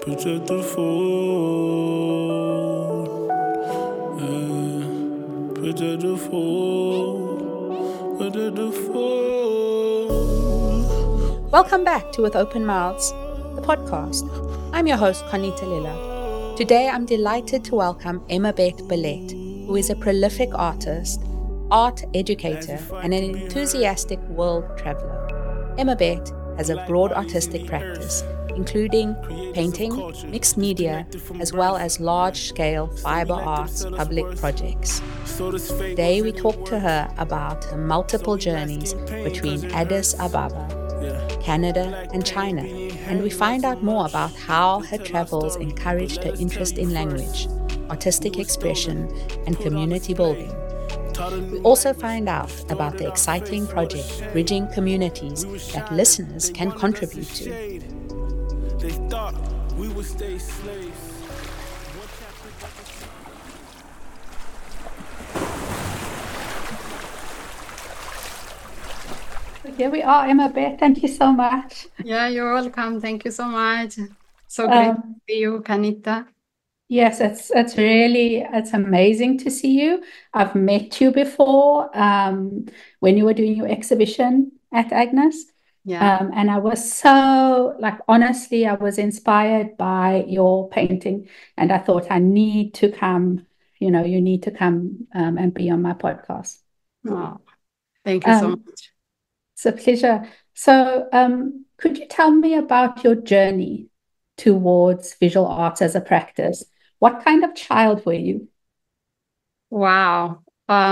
Peut-être faux, peut-être faux, peut-être faux. Welcome back to With Open Mouths, the podcast. I'm your host, Connie Lila. Today, I'm delighted to welcome Emabeth Billette, who is a prolific artist, art educator, and an enthusiastic world traveler. Emabeth has a broad artistic practice, including painting, mixed media, as well as large-scale fiber arts public projects. Today, we talk to her about her multiple journeys between Addis Ababa, Canada, and China, and we find out more about how her travels encouraged her interest in language, artistic expression, and community building. We also find out about the exciting project Bridging Communities that listeners can contribute to. They thought we would stay slaves. Here we are, Emabeth. Thank you so much. Yeah, you're welcome. Thank you so much. So great to see you, Kanita. Yes, it's amazing to see you. I've met you before when you were doing your exhibition at Agnes. Yeah. And I was so, honestly, I was inspired by your painting, and I thought I need to come, you need to come and be on my podcast. Oh, thank you so much. It's a pleasure. So could you tell me about your journey towards visual arts as a practice? What kind of child were you? Wow.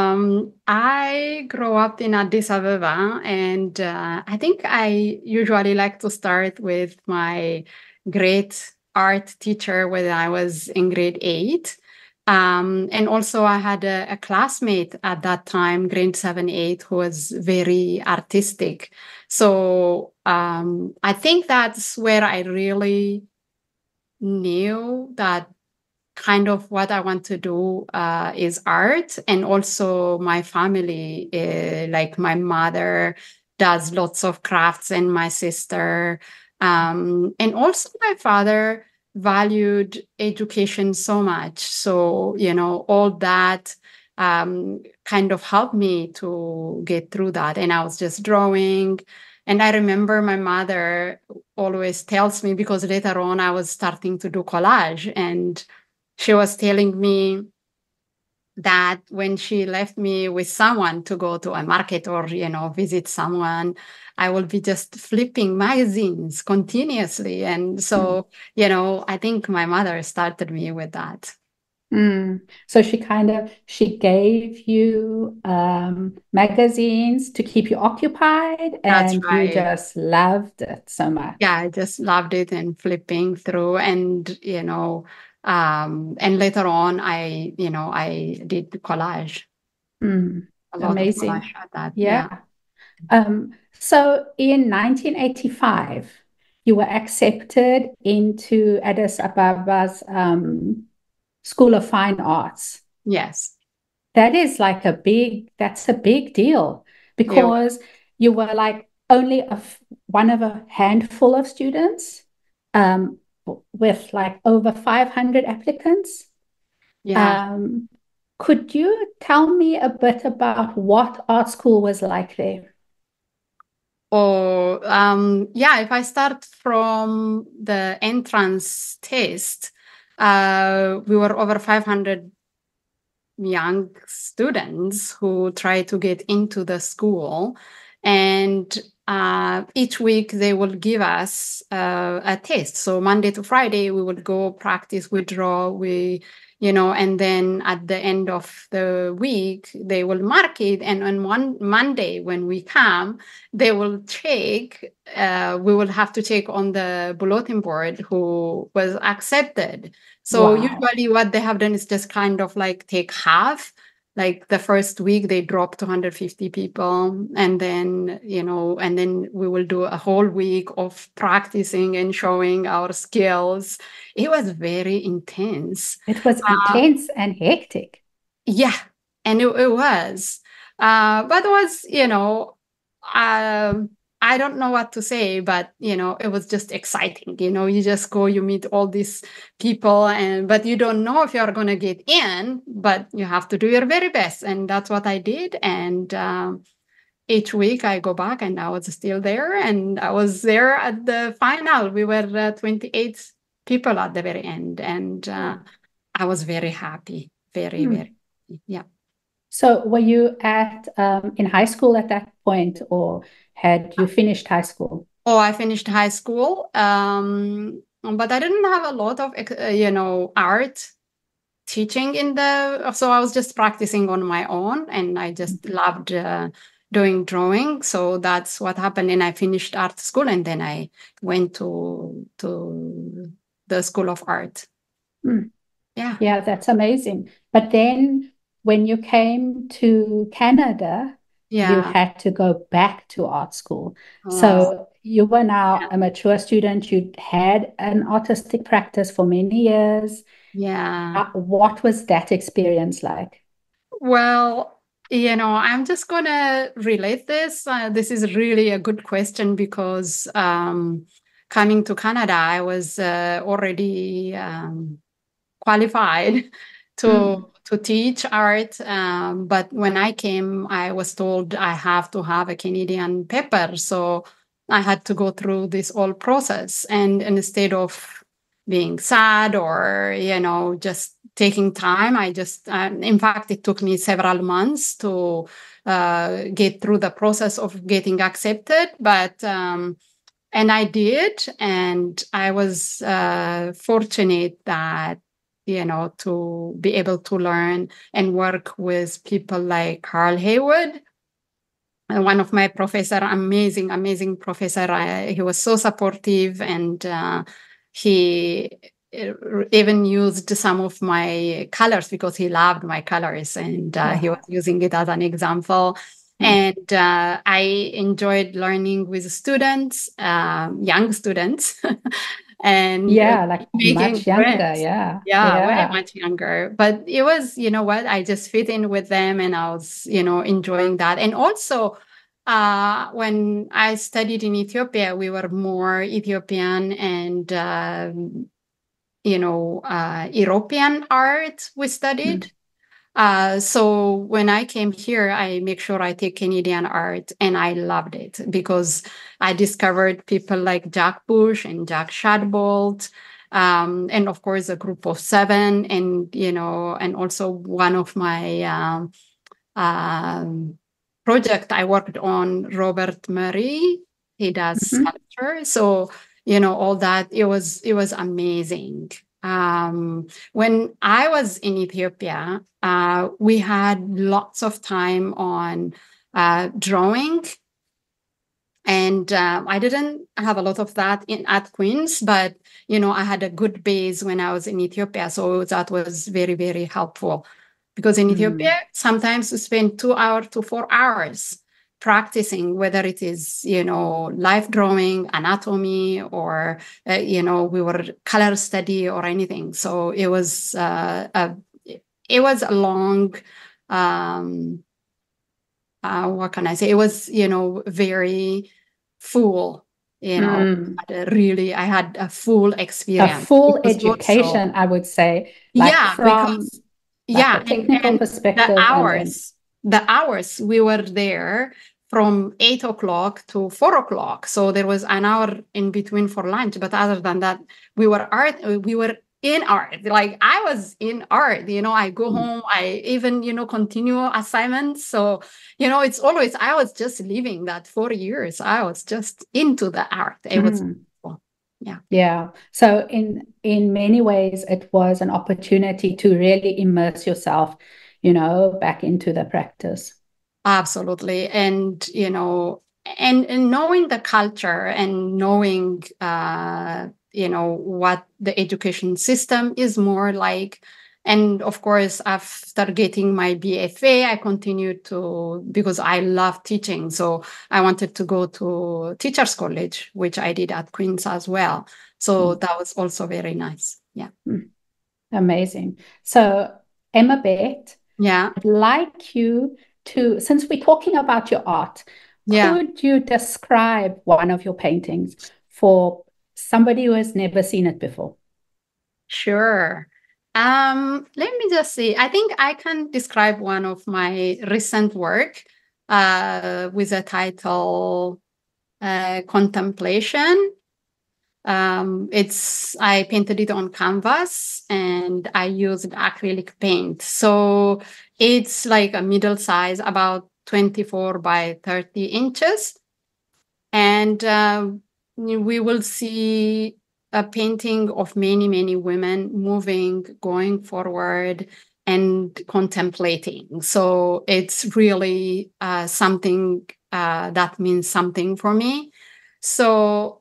I grew up in Addis Ababa, and I think I usually like to start with my great art teacher when I was in grade 8. And also I had a classmate at that time, grade 7, 8, who was very artistic. So I think that's where I really knew that kind of what I want to do is art. And also my family, like my mother does lots of crafts, and my sister. And also my father valued education so much. So, all that kind of helped me to get through that. And I was just drawing. And I remember my mother always tells me, because later on I was starting to do collage, and she was telling me that when she left me with someone to go to a market or, visit someone, I will be just flipping magazines continuously. And so, I think my mother started me with that. So she gave you magazines to keep you occupied, That's and right. You just loved it so much. Yeah, I just loved it and flipping through, and and later on I did collage. A lot Amazing. of collage at that. Yeah. So in 1985, you were accepted into Addis Ababa's School of Fine Arts. Yes. That is that's a big deal, because you were only one of a handful of students with over 500 applicants. Yeah. Could you tell me a bit about what art school was like there? Or if I start from the entrance test, we were over 500 young students who try to get into the school, and each week they will give us a test. So Monday to Friday we would go practice, we draw, and then at the end of the week they will mark it, and on one Monday when we come, they will check, we will have to check on the bulletin board who was accepted. So usually what they have done is just kind of take half. Like the first week they drop 250 people, and then we will do a whole week of practicing and showing our skills. It was very intense. It was intense and hectic. Yeah, and it was. But it was, I don't know what to say, but it was just exciting. You just go, you meet all these people, but you don't know if you're going to get in, but you have to do your very best. And that's what I did. And each week I go back, and I was still there, and I was there at the final. We were 28 people at the very end, and I was very happy, very, very happy. Yeah. So were you in high school at that point, or had you finished high school? Oh, I finished high school, but I didn't have a lot of, art teaching so I was just practicing on my own, and I just loved doing drawing. So that's what happened. And I finished art school, and then I went to the School of Art. Yeah, that's amazing. But then when you came to Canada, you had to go back to art school. So you were now a mature student. You had an artistic practice for many years. Yeah. What was that experience like? Well, I'm just going to relate this. This is really a good question because coming to Canada, I was already qualified to teach art. But when I came, I was told I have to have a Canadian paper. So I had to go through this whole process. And instead of being sad or, just taking time, I just, in fact, it took me several months to get through the process of getting accepted. But and I did. And I was fortunate that to be able to learn and work with people like Carl Haywood, one of my professor, amazing professor. He was so supportive, and he even used some of my colors because he loved my colors, and he was using it as an example. And I enjoyed learning with students, young students. And like making much younger, friends. Way much younger. But it was, what, I just fit in with them, and I was, enjoying that. And also, when I studied in Ethiopia, we were more Ethiopian and European art we studied. So when I came here, I make sure I take Canadian art, and I loved it because I discovered people like Jack Bush and Jack Shadbolt, and of course a group of 7, and and also one of my project I worked on, Robert Murray. He does sculpture, so all that. It was amazing. When I was in Ethiopia, we had lots of time on drawing, and I didn't have a lot of that at Queen's, but I had a good base when I was in Ethiopia, so that was very, very helpful. Because in Ethiopia, sometimes we spend 2 hours to 4 hours practicing, whether it is, life drawing, anatomy, or, we were color study or anything. So it was a long, what can I say? It was, very full, I had a full experience. A full education, I would say. Because a technical and perspective. The hours we were there from 8 o'clock to 4 o'clock. So there was an hour in between for lunch. But other than that, we were in art. Like I was in art, I go home, I even, continue assignments. So, it's always, I was just living that 4 years. I was just into the art. It was cool. Yeah. So in many ways, it was an opportunity to really immerse yourself, back into the practice. Absolutely. And, and knowing the culture and knowing, what the education system is more like. And of course, after getting my BFA, I continued because I love teaching. So I wanted to go to Teachers College, which I did at Queen's as well. So that was also very nice. Yeah. Amazing. So Emma Beth, I'd like you to, since we're talking about your art, Yeah. Could you describe one of your paintings for somebody who has never seen it before? Sure. Let me just see. I think I can describe one of my recent work with a title Contemplation. I painted it on canvas and I used acrylic paint. So it's like a middle size, about 24 by 30 inches. And we will see a painting of many, many women moving, going forward, and contemplating. So it's really something that means something for me. So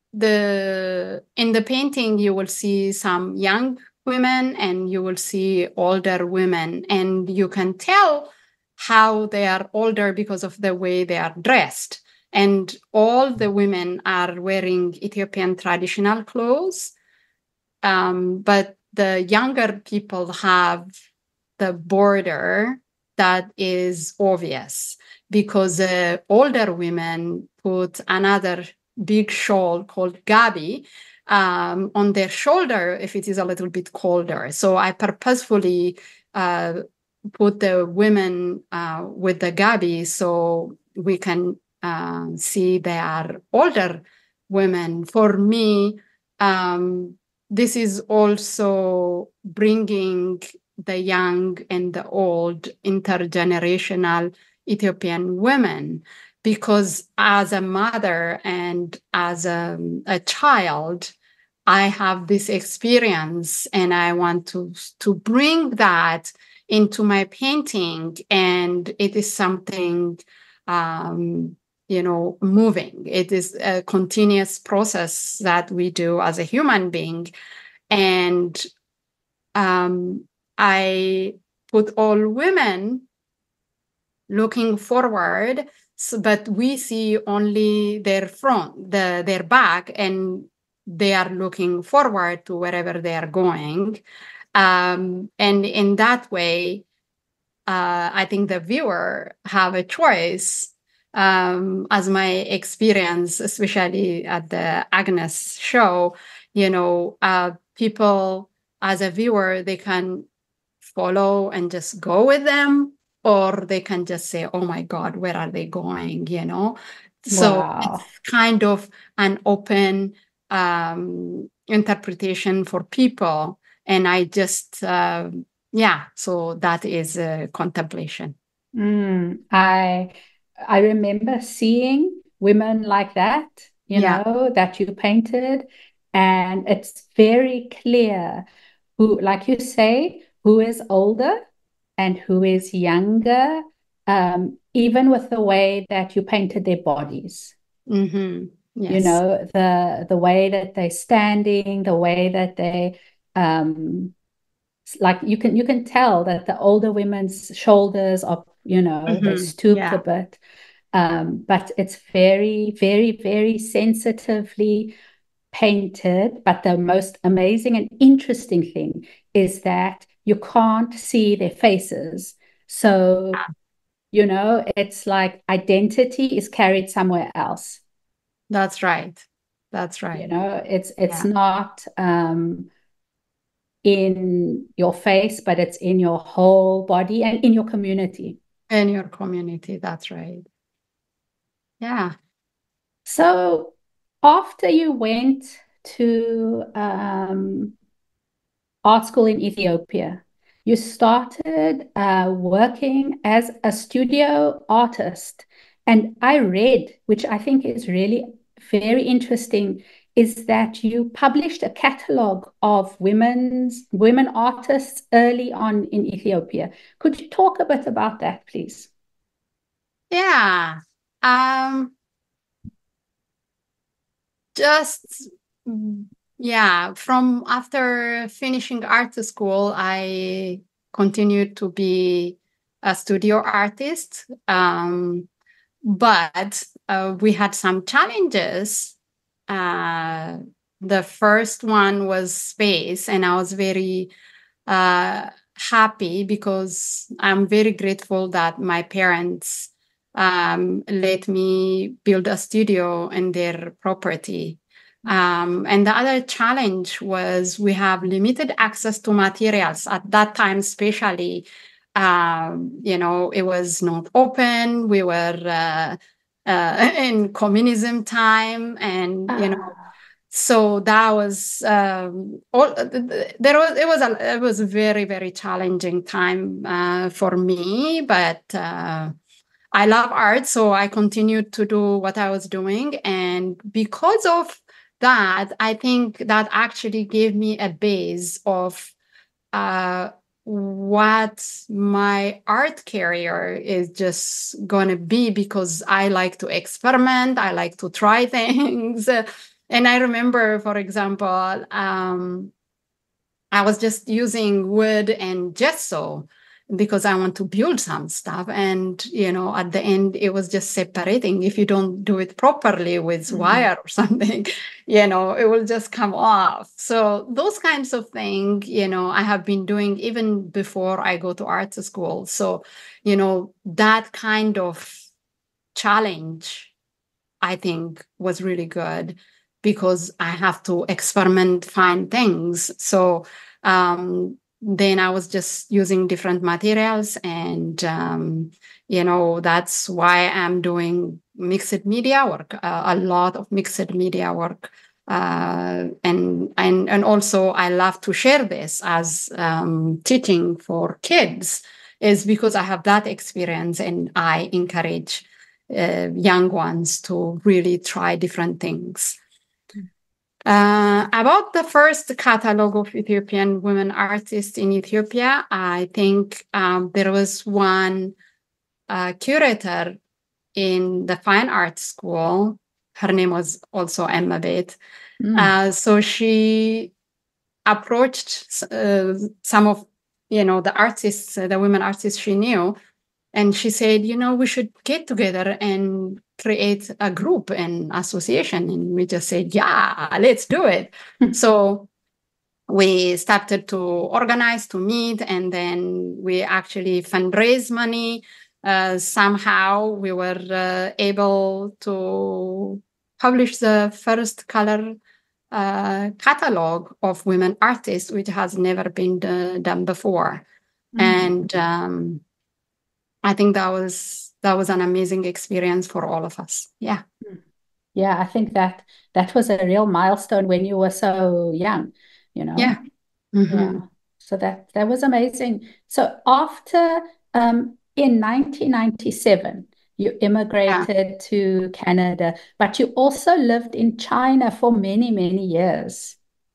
in the painting, you will see some young women and you will see older women, and you can tell how they are older because of the way they are dressed. And all the women are wearing Ethiopian traditional clothes. But the younger people have the border that is obvious because older women put another big shawl called gabi on their shoulder if it is a little bit colder. So I purposefully put the women with the gabi so we can see they are older women. For me, this is also bringing the young and the old intergenerational Ethiopian women, because as a mother and as a child, I have this experience and I want to bring that into my painting. And it is something, moving. It is a continuous process that we do as a human being. And I put all women looking forward, but we see only their front, their back, and they are looking forward to wherever they are going. And in that way, I think the viewer have a choice. As my experience, especially at the Agnes show, people as a viewer, they can follow and just go with them, or they can just say, oh my God, where are they going? So Wow. it's kind of an open interpretation for people. And I just, so that is contemplation. I remember seeing women like that, Yeah. that you painted, and it's very clear who, like you say, who is older and who is younger, even with the way that you painted their bodies. Mm-hmm. Yes. The way that they're standing, the way that they like you can tell that the older women's shoulders are, they stooped a bit. But it's very, very, very sensitively painted. But the most amazing and interesting thing is that you can't see their faces. So, it's like identity is carried somewhere else. That's right. That's right. It's not in your face, but it's in your whole body and in your community. In your community, that's right. Yeah. So after you went to art school in Ethiopia, you started working as a studio artist. And I read, which I think is really very interesting, is that you published a catalog of women artists early on in Ethiopia. Could you talk a bit about that, please? Yeah. From after finishing art school, I continued to be a studio artist. But we had some challenges. The first one was space, and I was very happy because I'm very grateful that my parents let me build a studio in their property. And the other challenge was we have limited access to materials at that time, especially. It was not open. We were in communism time, and so that was it was a very, very challenging time for me, but I love art, so I continued to do what I was doing. And because of that, I think that actually gave me a base of what my art career is just going to be, because I like to experiment. I like to try things. And I remember, for example, I was just using wood and gesso because I want to build some stuff. And, at the end, it was just separating. If you don't do it properly with wire or something, it will just come off. So those kinds of things, I have been doing even before I go to art school. So, that kind of challenge, I think, was really good, because I have to experiment, find things. So then I was just using different materials, and that's why I'm doing mixed media work, a lot of mixed media work, and also I love to share this as teaching for kids, is because I have that experience, and I encourage young ones to really try different things. About the first catalog of Ethiopian women artists in Ethiopia, I think there was one curator in the fine art school. Her name was also Emma Bet. So she approached some of, the artists, the women artists she knew, and she said, we should get together and create a group and association. And we just said, yeah, let's do it. So we started to organize, to meet, and then we actually fundraise money. Somehow we were able to publish the first color catalog of women artists, which has never been done before. And I think that was an amazing experience for all of us. Yeah. Yeah, I think that was a real milestone when you were so young, Yeah. Yeah. So that was amazing. So after in 1997, you immigrated to Canada, but you also lived in China for many, many years.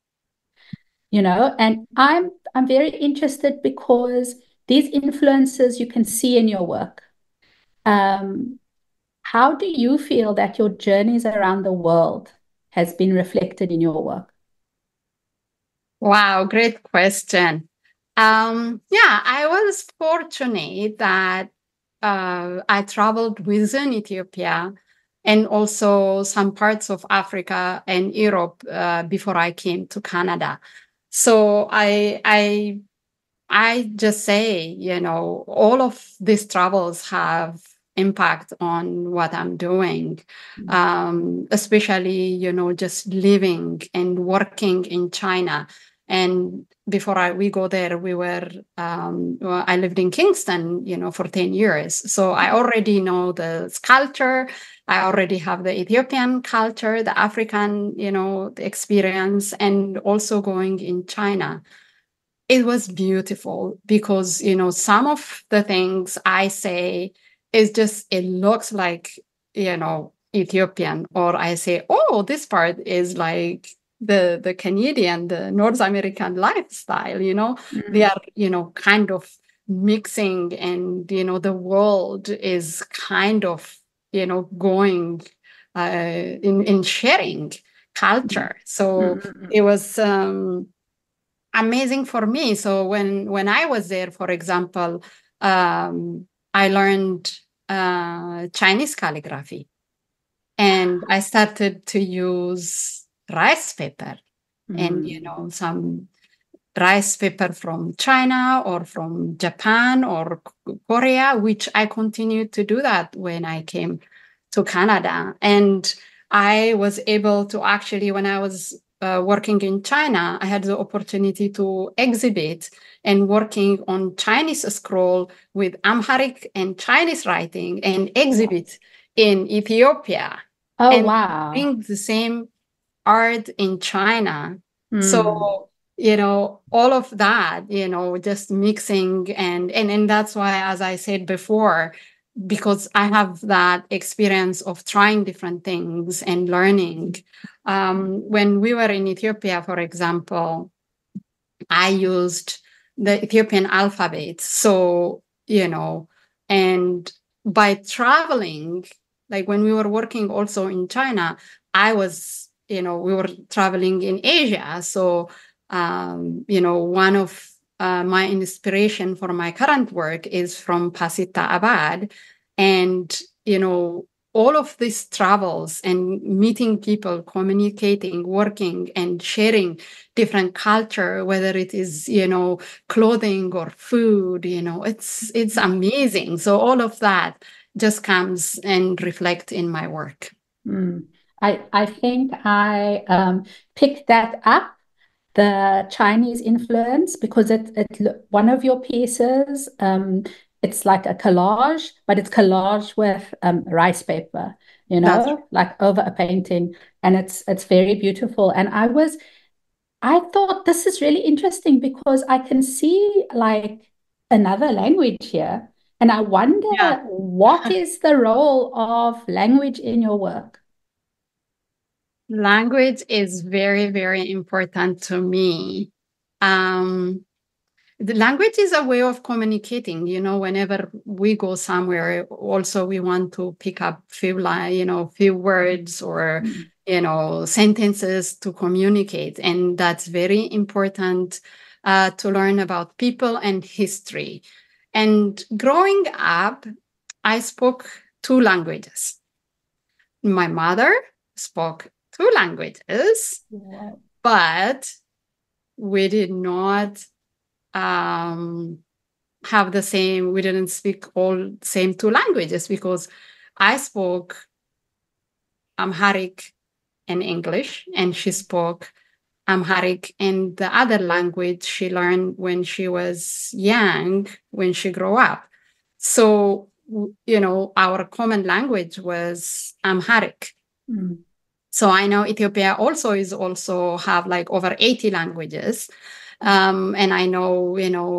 And I'm very interested because these influences you can see in your work. How do you feel that your journeys around the world has been reflected in your work? Wow, great question. I was fortunate that I traveled within Ethiopia and also some parts of Africa and Europe before I came to Canada. So I just say, all of these travels have impact on what I'm doing, especially, just living and working in China. And before we go there, I lived in Kingston, for 10 years. So I already know the culture. I already have the Ethiopian culture, the African, the experience, and also going in China. It was beautiful because, some of the things I say is just, it looks like, Ethiopian, or I say, oh, this part is like the Canadian, the North American lifestyle, they are, kind of mixing, and, the world is kind of, going in sharing culture. So it was amazing for me. So when I was there, for example, I learned Chinese calligraphy, and I started to use rice paper and some rice paper from China or from Japan or Korea, which I continued to do that when I came to Canada. And I was able to actually, when I was working in China, I had the opportunity to exhibit and working on Chinese scroll with Amharic and Chinese writing and exhibit in Ethiopia. Oh, and wow. bring the same art in China. So, all of that, just mixing and that's why, as I said before, because I have that experience of trying different things and learning. When we were in Ethiopia, for example, I used the Ethiopian alphabet. So, and by traveling, like when we were working also in China, we were traveling in Asia. So, one of my inspiration for my current work is from Pasita Abad. And, all of these travels and meeting people, communicating, working, and sharing different culture, whether it is, clothing or food, it's amazing. So all of that just comes and reflect in my work. I think I picked that up, the Chinese influence, because one of your pieces, it's like a collage, but it's collage with rice paper, like over a painting, and it's very beautiful. And I thought this is really interesting because I can see like another language here, and I wonder what is the role of language in your work? Language is very, very important to me. The language is a way of communicating. Whenever we go somewhere, also we want to pick up few words or sentences to communicate, and that's very important to learn about people and history. And growing up, I spoke 2 languages. My mother spoke 2 languages, but we did not have the same, we didn't speak all same 2 languages, because I spoke Amharic and English, and she spoke Amharic and the other language she learned when she was young, when she grew up. So, our common language was Amharic. So I know Ethiopia also have like over 80 languages. And I know,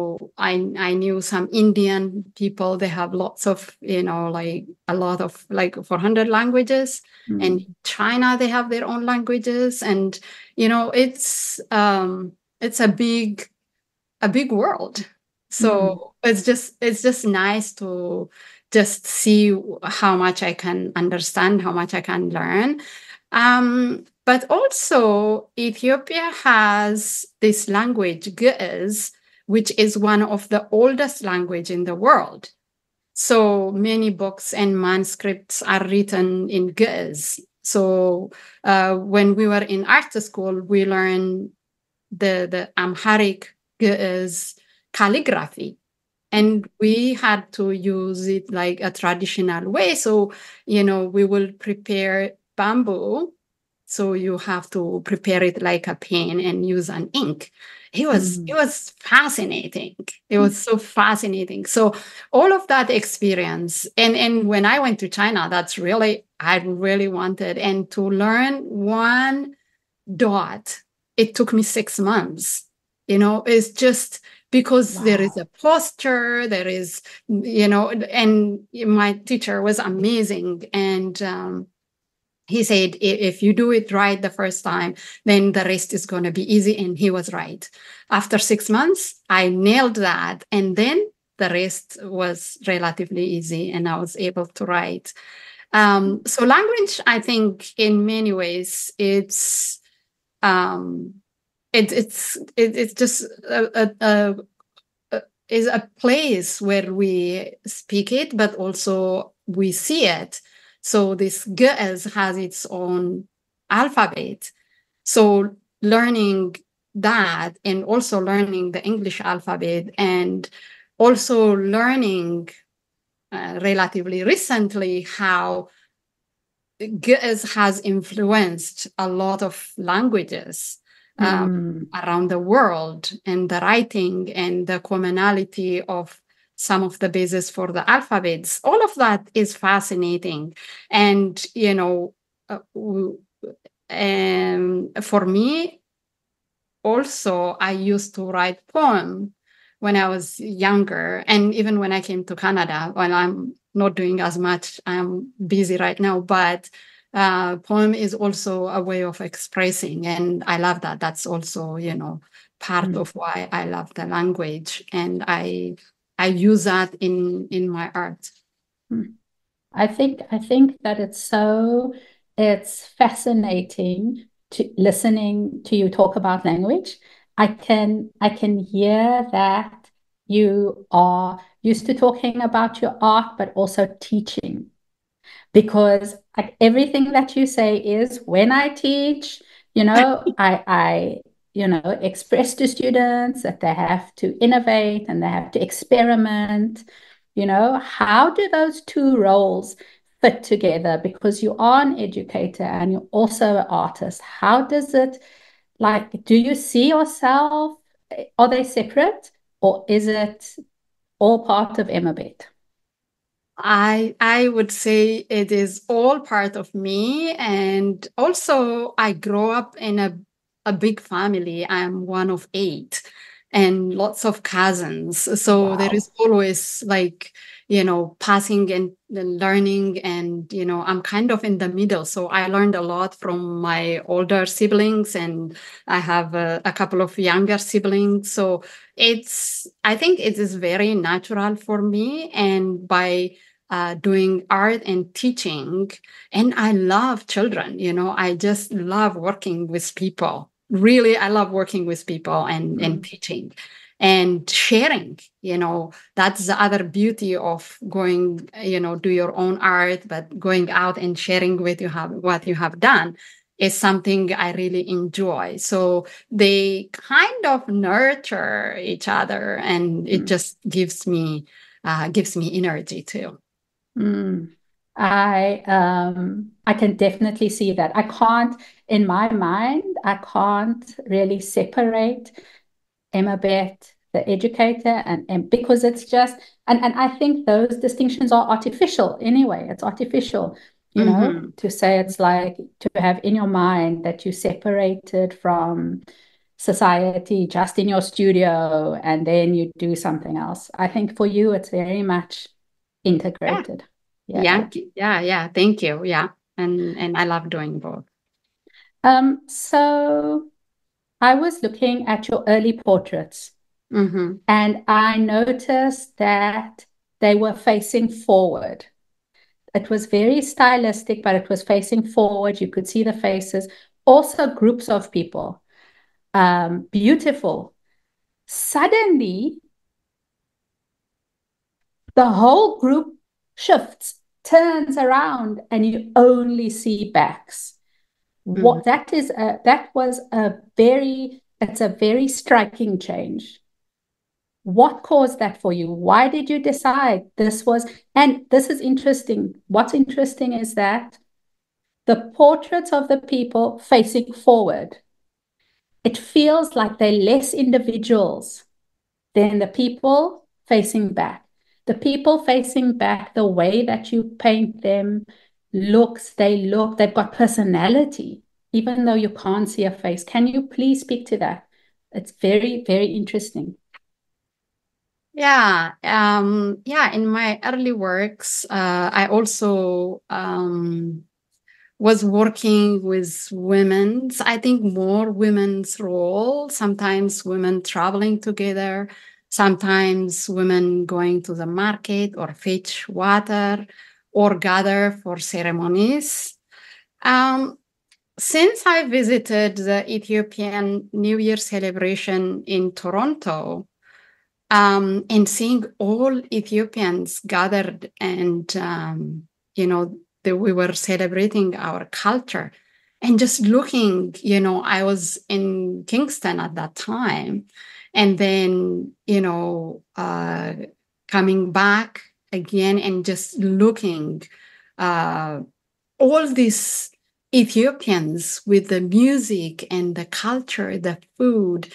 I knew some Indian people, they have lots of, like a lot of like 400 languages. And in China, they have their own languages. And, it's a big world. So it's just nice to just see how much I can understand, how much I can learn. But also, Ethiopia has this language, Ge'ez, which is one of the oldest language in the world. So many books and manuscripts are written in Ge'ez. So when we were in art school, we learned the Amharic Ge'ez calligraphy. And we had to use it like a traditional way. So, we will prepare bamboo. So you have to prepare it like a pen and use an ink. It was fascinating. It was so fascinating. So all of that experience, and when I went to China, I really wanted. And to learn one dot, it took me 6 months. It's just because there is a posture, there is, and my teacher was amazing. And he said, if you do it right the first time, then the rest is going to be easy. And he was right. After 6 months, I nailed that. And then the rest was relatively easy and I was able to write. So language, I think in many ways, it's just is a place where we speak it, but also we see it. So this Ge'ez has its own alphabet. So learning that and also learning the English alphabet, and also learning relatively recently how Ge'ez has influenced a lot of languages around the world, and the writing and the commonality of some of the bases for the alphabets. All of that is fascinating. And, for me, also, I used to write poems when I was younger, and even when I came to Canada. Well, I'm not doing as much. I'm busy right now, but poem is also a way of expressing, and I love that. That's also, part of why I love the language, and I use that in my art. I think that it's fascinating to listening to you talk about language. I can hear that you are used to talking about your art, but also teaching, because like everything that you say is when I teach, I express to students that they have to innovate and they have to experiment. How do those two roles fit together? Because you are an educator and you're also an artist. How does it, like, do you see yourself? Are they separate, or is it all part of Emma Bett? I would say it is all part of me. And also, I grow up in a big family. I'm one of 8 and lots of cousins. So there is always passing and learning. And, I'm kind of in the middle. So I learned a lot from my older siblings, and I have a couple of younger siblings. So I think it is very natural for me. And by doing art and teaching, and I love children, I just love working with people. Really, I love working with people and teaching and sharing. That's the other beauty of going, do your own art, but going out and sharing what you have done is something I really enjoy. So they kind of nurture each other, and it just gives me energy too. I can definitely see that. In my mind, I can't really separate Emma Bett, the educator, and because it's just, and I think those distinctions are artificial anyway. It's artificial, to say it's like to have in your mind that you separated from society just in your studio and then you do something else. I think for you, it's very much integrated. Yeah. Thank you. Yeah. And I love doing both. So I was looking at your early portraits, and I noticed that they were facing forward. It was very stylistic, but it was facing forward. You could see the faces, also groups of people. Beautiful. Suddenly, the whole group shifts, turns around, and you only see backs. It's a very striking change. What caused that for you? Why did you decide and this is interesting. What's interesting is that the portraits of the people facing forward, it feels like they're less individuals than the people facing back. The people facing back, the way that you paint them, they've got personality, even though you can't see a face. Can you please speak to that? It's very, very interesting. Yeah. In my early works, I also was working with women. I think more women's role, sometimes women traveling together, sometimes women going to the market or fetch water or gather for ceremonies. Since I visited the Ethiopian New Year celebration in Toronto, and seeing all Ethiopians gathered, and we were celebrating our culture, And just looking, I was in Kingston at that time. And then, coming back again and just looking, all these Ethiopians with the music and the culture, the food,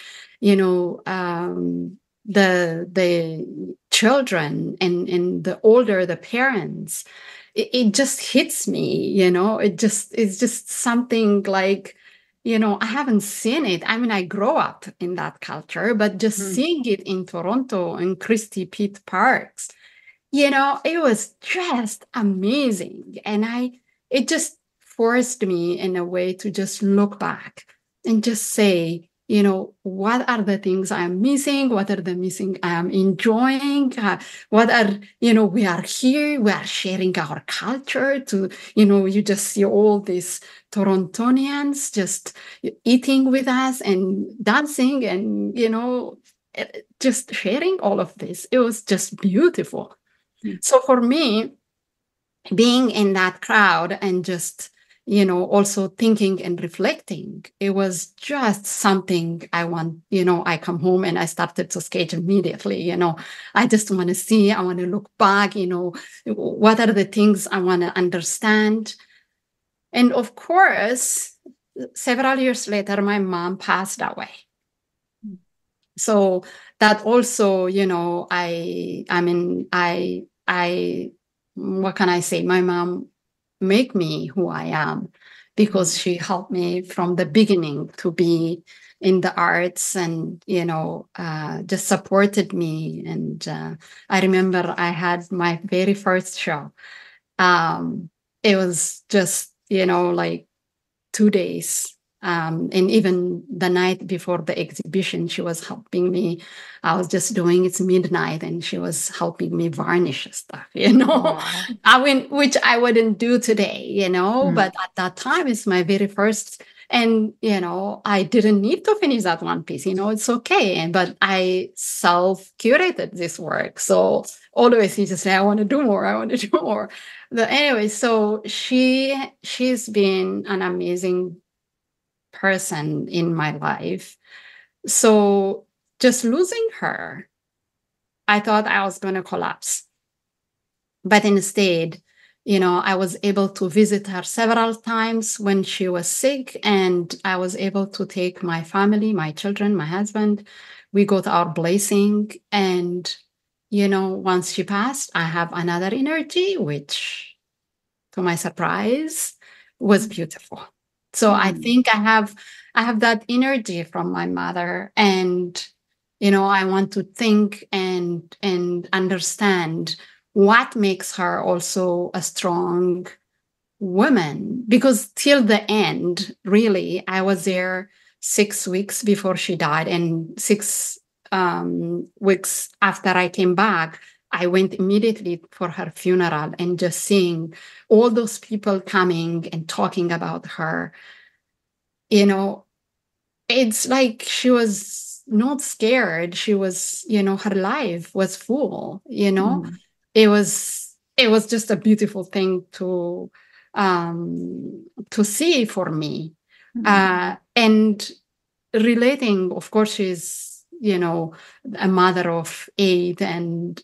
the children and the older, the parents, it just hits me, it's just something like, I haven't seen it. I mean, I grew up in that culture, but just seeing it in Toronto and Christie Pitt Parks, it was just amazing. And it just forced me in a way to just look back and just say, what are the things I'm missing? What are the missing I'm enjoying? What are, we are here, we are sharing our culture to, you just see all these Torontonians just eating with us and dancing and, just sharing all of this. It was just beautiful. So for me, being in that crowd and just, also thinking and reflecting, it was just something I want, I come home and I started to skate immediately, I just want to see, I want to look back, what are the things I want to understand. And of course, several years later, my mom passed away. So that also, what can I say? My mom make me who I am because she helped me from the beginning to be in the arts and, just supported me. And I remember I had my very first show. It was just, like 2 days. And even the night before the exhibition, she was helping me. I was just doing it's midnight and she was helping me varnish stuff, Wow. I mean, which I wouldn't do today, but at that time it's my very first. And, I didn't need to finish that one piece, it's okay. But I self-curated this work. So always you just say, I want to do more. I want to do more. But anyway, so she's been an amazing person in my life. So just losing her, I thought I was going to collapse. But instead, I was able to visit her several times when she was sick, and I was able to take my family, my children, my husband. We got our blessing. And, once she passed, I have another energy, which, to my surprise, was beautiful. So I think I have that energy from my mother, and I want to think and understand what makes her also a strong woman, because till the end, really, I was there 6 weeks before she died, and 6 weeks after I came back, I went immediately for her funeral, and just seeing all those people coming and talking about her, it's like she was not scared. She was, her life was full, It was just a beautiful thing to see for me. And relating, of course, she's, a mother of 8, and,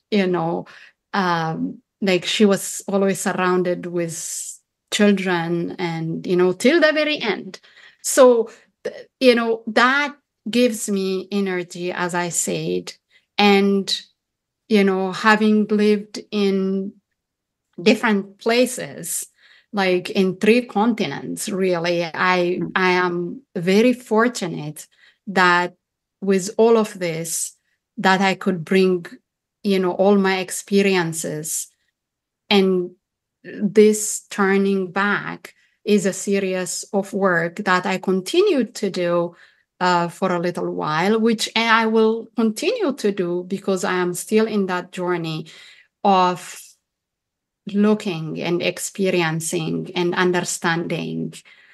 like she was always surrounded with children and, till the very end. So, that gives me energy, as I said. And, having lived in different places, like in 3 continents, really, I am very fortunate that with all of this, that I could bring, all my experiences. And this turning back is a series of work that I continued to do for a little while, which I will continue to do because I am still in that journey of looking and experiencing and understanding.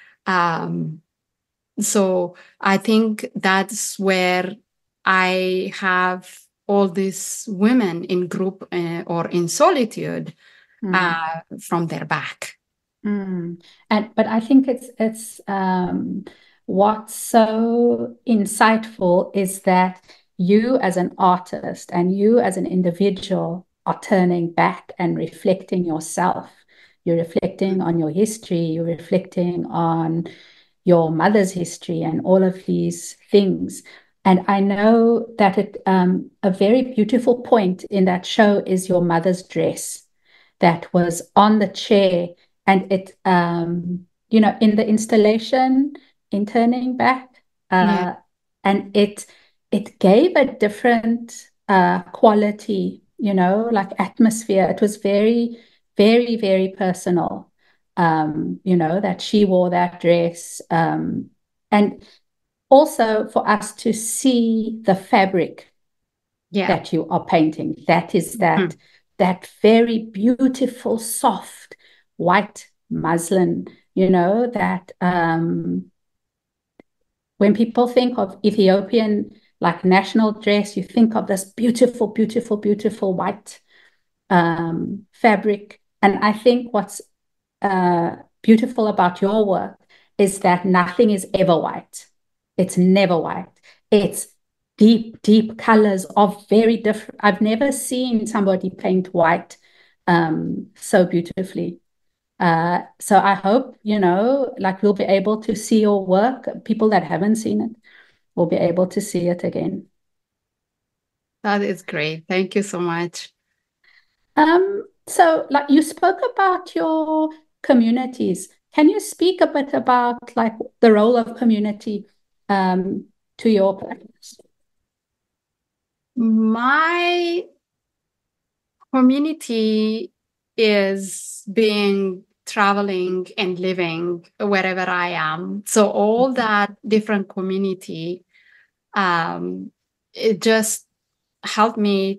So I think that's where I have all these women in group or in solitude from their back. But I think it's what's so insightful is that you as an artist and you as an individual are turning back and reflecting yourself. You're reflecting on your history, you're reflecting on your mother's history and all of these things. And I know that a very beautiful point in that show is your mother's dress that was on the chair, and in the installation, in turning back, Yeah. and it gave a different quality, like atmosphere. It was very, very, very personal. That she wore that dress, and also for us to see the fabric Yeah. that you are painting. That is Mhm. that very beautiful, soft white muslin, that when people think of Ethiopian like national dress, you think of this beautiful, beautiful, beautiful white fabric. And I think what's beautiful about your work is that nothing is ever white. It's never white. It's deep, deep colors of very different. I've never seen somebody paint white so beautifully. So I hope, like we'll be able to see your work. People that haven't seen it will be able to see it again. That is great. Thank you so much. So like you spoke about your communities. Can you speak a bit about like the role of community to your practice? My community is being traveling and living wherever I am. So all that different community, it just helped me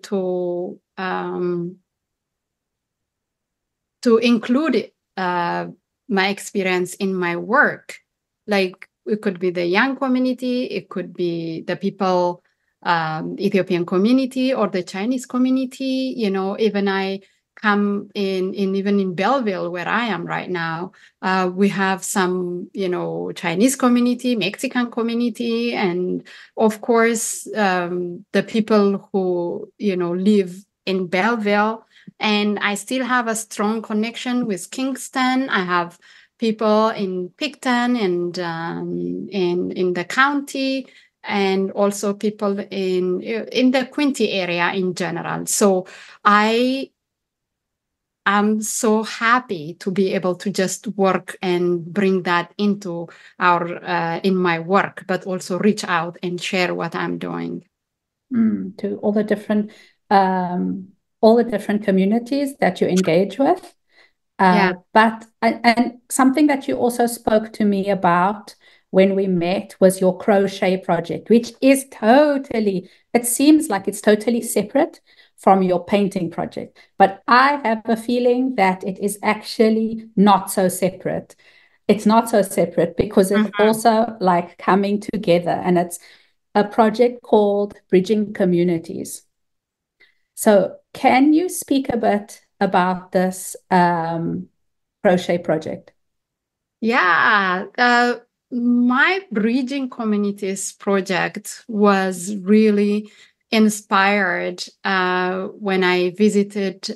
to include my experience in my work. Like it could be the young community, it could be the people, Ethiopian community or the Chinese community. Even I come in even in Belleville, where I am right now, we have some, Chinese community, Mexican community, and of course, the people who, live in Belleville. And I still have a strong connection with Kingston. I have people in Picton and in the county, and also people in the Quinty area in general. So I am so happy to be able to just work and bring that into in my work, but also reach out and share what I'm doing. To um, all the different communities that you engage with. Yeah. But and something that you also spoke to me about when we met was your crochet project, which is it seems like it's totally separate from your painting project. But I have a feeling that it is actually not so separate. It's not so separate because it's Mhm. also like coming together, and it's a project called Bridging Communities. So, can you speak a bit about this crochet project? Yeah, my Bridging Communities project was really inspired when I visited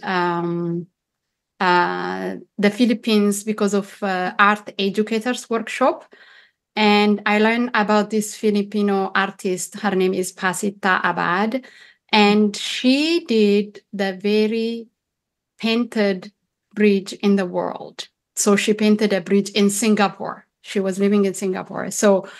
the Philippines because of Art Educators Workshop. And I learned about this Filipino artist. Her name is Pasita Abad. And she did the very painted bridge in the world. So she painted a bridge in Singapore. She was living in Singapore. So,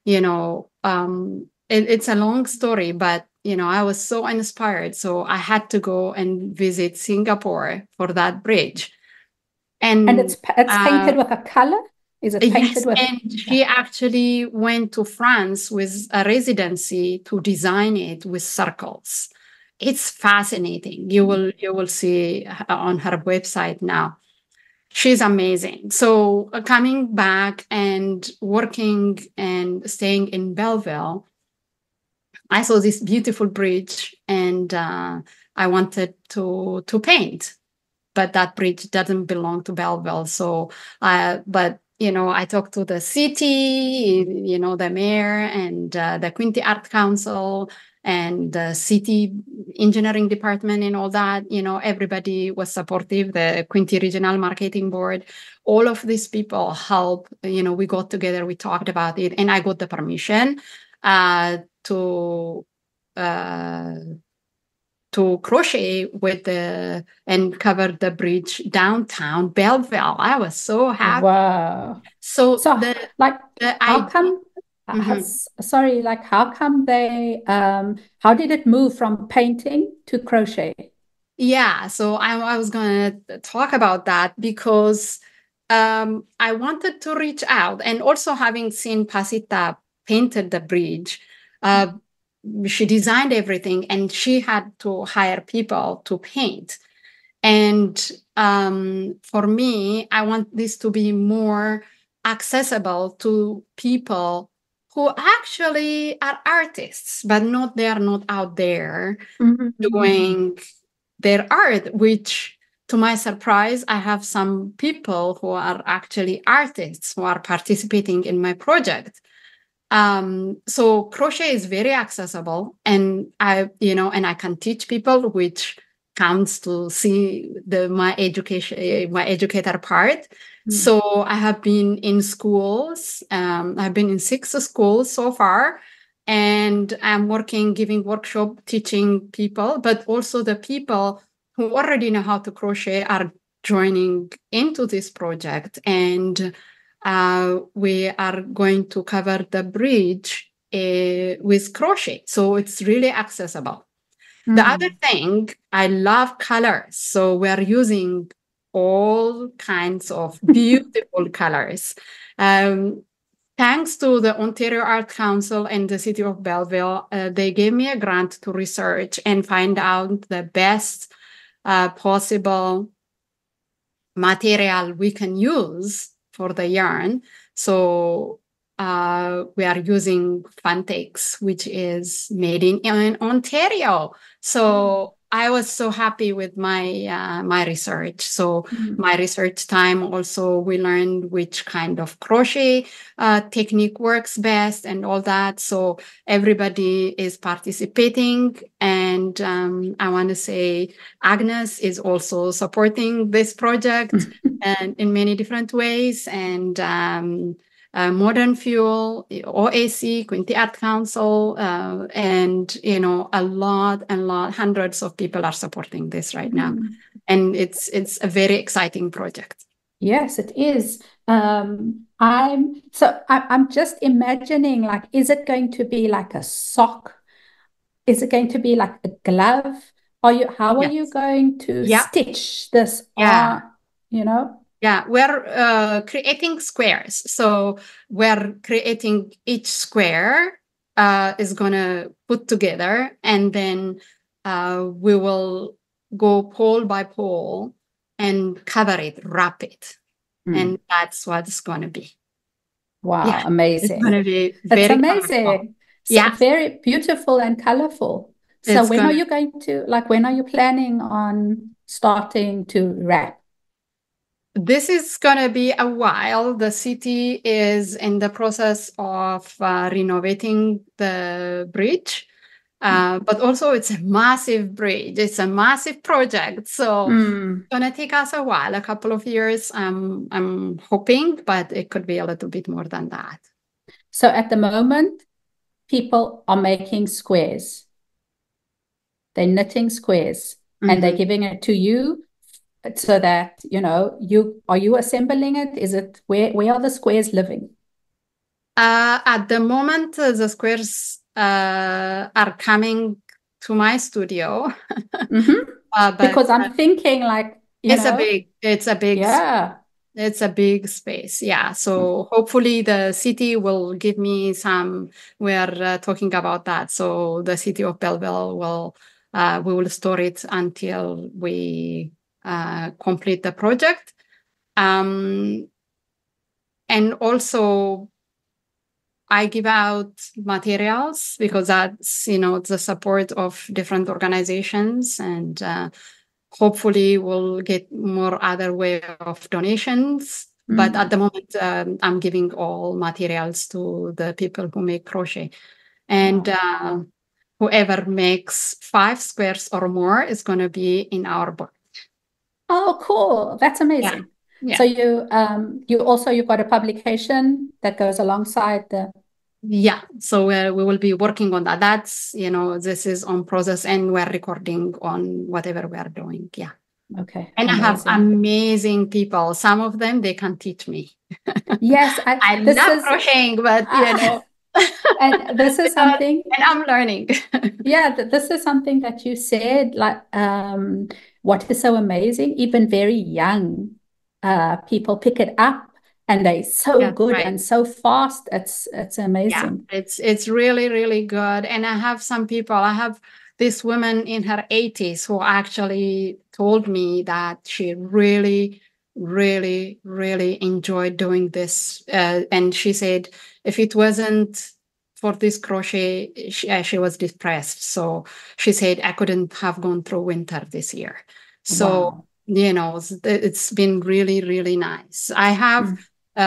it's a long story, but I was so inspired. So I had to go and visit Singapore for that bridge. And And it's painted with a color? Is it painted yes, with? and Yeah. she actually went to France with a residency to design it with circles. It's fascinating. You will see on her website now. She's amazing. So coming back and working and staying in Belleville, I saw this beautiful bridge, and I wanted to paint. but that bridge doesn't belong to Belleville. So, but I talked to the city, the mayor and the Quinte Art Council and the city engineering department and all that. Everybody was supportive. The Quinte Regional Marketing Board, all of these people help. We got together, we talked about it, and I got the permission to crochet and cover the bridge downtown Belleville. I was so happy. Wow. So how come? Sorry, how come they? How did it move from painting to crochet? Yeah, so I was going to talk about that because I wanted to reach out, and also having seen Pasita painted the bridge. She designed everything and she had to hire people to paint. And for me, I want this to be more accessible to people who actually are artists, but they are not out there doing their art, which to my surprise, I have some people who are actually artists who are participating in my project. So crochet is very accessible, and I can teach people, which counts to see my educator part. So I have been in schools. I've been in 6 schools so far, and I'm giving workshop, teaching people, but also the people who already know how to crochet are joining into this project. And we are going to cover the bridge with crochet. So it's really accessible. The other thing, I love colors. So we're using all kinds of beautiful colors. Thanks to the Ontario Art Council and the City of Belleville, they gave me a grant to research and find out the best possible material we can use for the yarn. So we are using Fantex, which is made in Ontario. So I was so happy with my research. So my research time also, we learned which kind of crochet technique works best and all that. So everybody is participating. And I want to say Agnes is also supporting this project and in many different ways. And Modern Fuel, OAC, Quinte Art Council, and a lot, hundreds of people are supporting this right now, and it's a very exciting project. Yes, it is. I'm just imagining, is it going to be like a sock? Is it going to be like a glove? How are you going to stitch this on? Yeah, we're creating squares. So we're creating each square is going to put together, and then we will go pole by pole and cover it, wrap it. And that's what it's going to be. Wow, amazing. It's going to be very amazing. Very beautiful and colorful. So when are you planning on starting to wrap? This is going to be a while. The city is in the process of renovating the bridge, but also it's a massive bridge. It's a massive project. So it's going to take us a while, a couple of years, I'm hoping, but it could be a little bit more than that. So at the moment, people are making squares. They're knitting squares and they're giving it to you. So that, are you assembling it? Is it, where are the squares living? At the moment, the squares are coming to my studio. Because I'm thinking it's a big space. Yeah. So hopefully the city will give me some, we're talking about that. So the city of Belleville we will store it until we complete the project. And also I give out materials because that's, the support of different organizations. And hopefully we'll get more other way of donations. But at the moment, I'm giving all materials to the people who make crochet. And whoever makes 5 squares or more is going to be in our book. Oh, cool. That's amazing. Yeah. So you've got a publication that goes alongside the... Yeah. So we will be working on that. That's, this is on process, and we're recording on whatever we are doing. Yeah. Okay. And amazing. I have amazing people. Some of them, they can teach me. Yes. I love crocheting, but and this is something, and I'm learning. Yeah, this is something that you said, like, what is so amazing, even very young people pick it up and they're so good and so fast. It's amazing. Yeah, it's really, really good. And I have this woman in her 80s who actually told me that she really, really, really enjoyed doing this. And she said, if it wasn't for this crochet, she was depressed. So she said, I couldn't have gone through winter this year. So, it's been really, really nice. I have,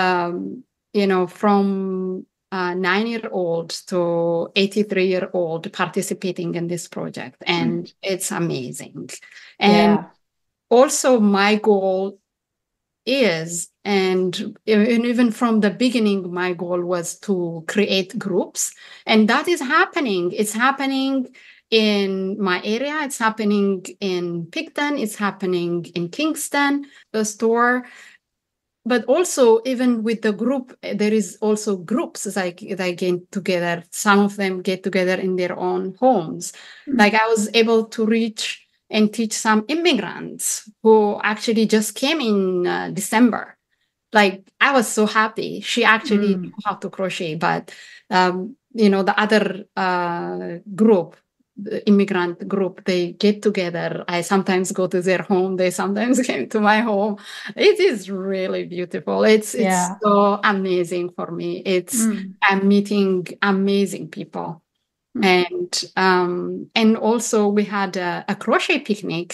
from 9-year-old to 83-year-old participating in this project. And it's amazing. And also my goal is, and even from the beginning, my goal was to create groups. And that is happening. It's happening in my area. It's happening in Picton. It's happening in Kingston, the store. But also, even with the group, there is also groups like they get together. Some of them get together in their own homes. Like I was able to reach and teach some immigrants who actually just came in December. Like I was so happy. She actually knew how to crochet, but the other group, the immigrant group, they get together. I sometimes go to their home. They sometimes came to my home. It is really beautiful. It's so amazing for me. I'm meeting amazing people. And also we had a crochet picnic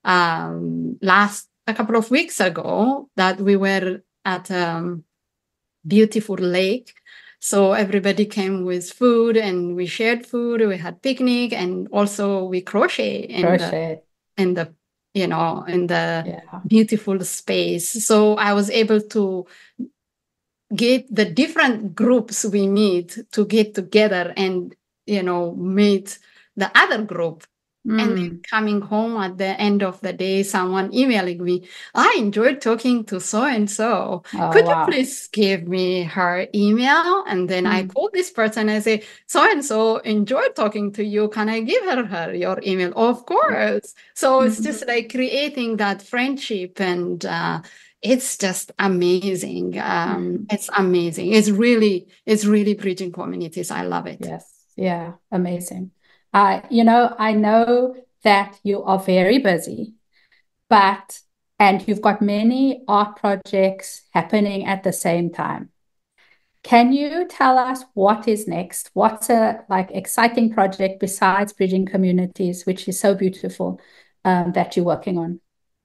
a couple of weeks ago that we were at a beautiful lake. So everybody came with food and we shared food. We had picnic, and also we crochet in the beautiful space. So I was able to get the different groups we meet to get together and meet the other group. And then coming home at the end of the day, someone emailing me, I enjoyed talking to so-and-so. Could you please give me her email? And then I call this person and I say, so-and-so enjoyed talking to you. Can I give her your email? Of course. So it's just like creating that friendship, and it's just amazing. It's amazing. It's really bridging communities. I love it. Yes. Yeah. Amazing. I know that you are very busy, and you've got many art projects happening at the same time. Can you tell us what is next? What's a exciting project besides Bridging Communities, which is so beautiful, that you're working on?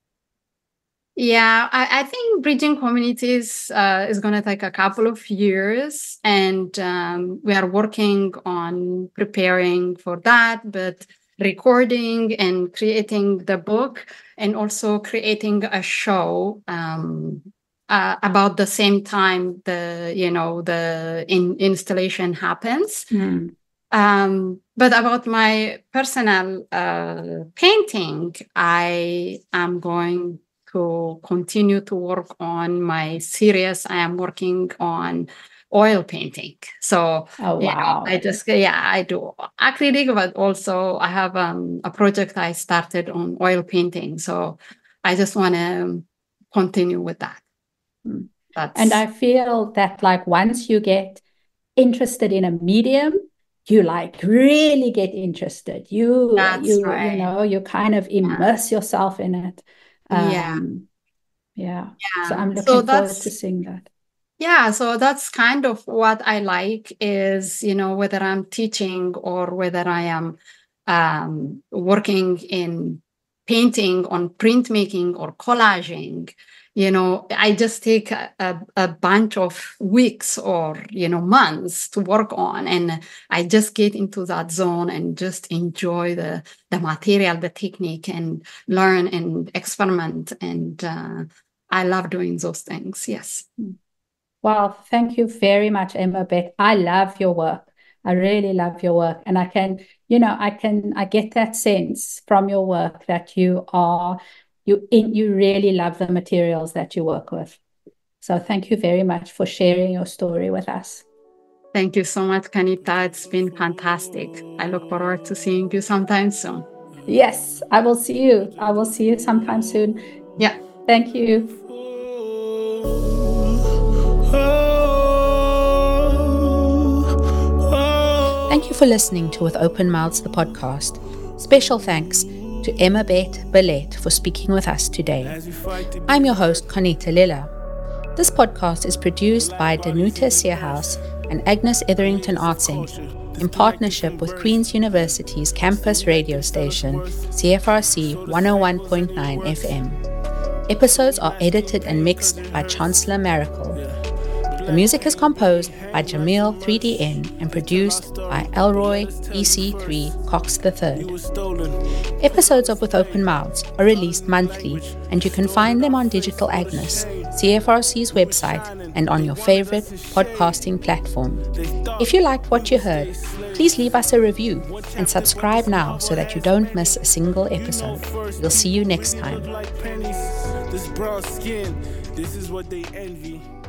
Yeah, I think Bridging Communities is going to take a couple of years, and we are working on preparing for that, but recording and creating the book, and also creating a show about the same time the installation happens. But about my personal painting, I am going to continue to work on my series. I am working on oil painting. So I do acrylic, but also I have a project I started on oil painting. So I just want to continue with that. And I feel that once you get interested in a medium, you really get interested. You kind of immerse yourself in it. So I'm looking forward to seeing that. Yeah, so that's kind of what I like is, whether I'm teaching or whether I am working in painting, on printmaking or collaging, I just take a bunch of weeks or, months to work on. And I just get into that zone and just enjoy the material, the technique, and learn and experiment. And I love doing those things. Yes. Well, thank you very much, Emabet. I love your work. I really love your work. And I get that sense from your work that you really love the materials that you work with. So thank you very much for sharing your story with us. Thank you so much, Kanita. It's been fantastic. I look forward to seeing you sometime soon. Yes, I will see you. I will see you sometime soon. Yeah. Thank you. Thank you for listening to With Open Mouths, the podcast. Special thanks to Emabet Billette for speaking with us today. I'm your host, Kanita Lila. This podcast is produced by Danuta Searhouse and Agnes Etherington Art Centre in partnership with Queen's University's campus radio station, CFRC 101.9 FM. Episodes are edited and mixed by Chancellor Miracle. The music is composed by Jamil 3DN and produced by Elroy EC3 Cox III. Episodes of With Open Mouths are released monthly, and you can find them on Digital Agnes, CFRC's website, and on your favorite podcasting platform. If you liked what you heard, please leave us a review and subscribe now so that you don't miss a single episode. We'll see you next time. This brown skin, this is what they envy.